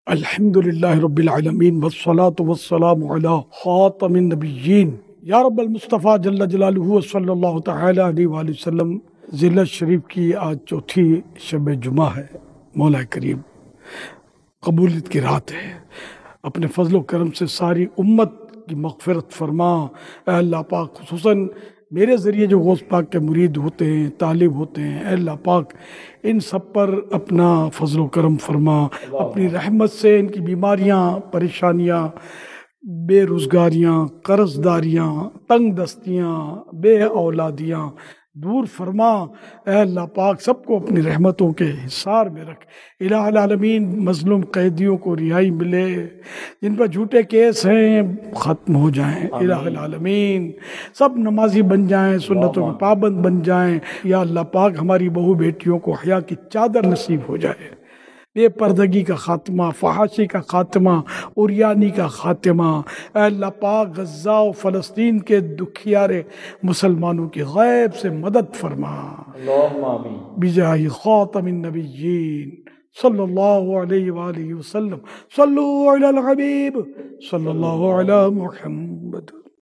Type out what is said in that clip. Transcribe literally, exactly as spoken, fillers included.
الحمد للہ رب العالمین والصلاة والسلام علی خاتم النبیین یا رب المصطفیٰ جل جلالہ صلی اللہ تعالی علیہ وآلہ وسلم۔ ذی الحجہ شریف کی آج چوتھی شب جمعہ ہے۔ مولا کریم قبولیت کی رات ہے، اپنے فضل و کرم سے ساری امت کی مغفرت فرما۔ اے اللہ پاک، خصوصاً میرے ذریعے جو غوث پاک کے مرید ہوتے ہیں، طالب ہوتے ہیں، اے اللہ پاک ان سب پر اپنا فضل و کرم فرما، اپنی رحمت سے ان کی بیماریاں، پریشانیاں، بے روزگاریاں، قرض داریاں، تنگ دستیاں، بے اولادیاں دور فرما۔ اے اللہ پاک سب کو اپنی رحمتوں کے حصار میں رکھ۔ الہ العالمین مظلوم قیدیوں کو رہائی ملے، جن پر جھوٹے کیس ہیں ختم ہو جائیں۔ الہ العالمین سب نمازی بن جائیں، سنتوں کے پابند بن جائیں۔ یا اللہ پاک ہماری بہو بیٹیوں کو حیا کی چادر نصیب ہو جائے، بے پردگی کا خاتمہ، فحاشی کا خاتمہ، عریانی کا خاتمہ۔ اے اللہ پاک غزہ و فلسطین کے دکھیارے مسلمانوں کی غیب سے مدد فرما، اللہم آمین، بجاہ خاتم النبیین صلی اللہ علیہ وآلہ وسلم۔ صلو علی الحبیب صلی اللہ علی محمد۔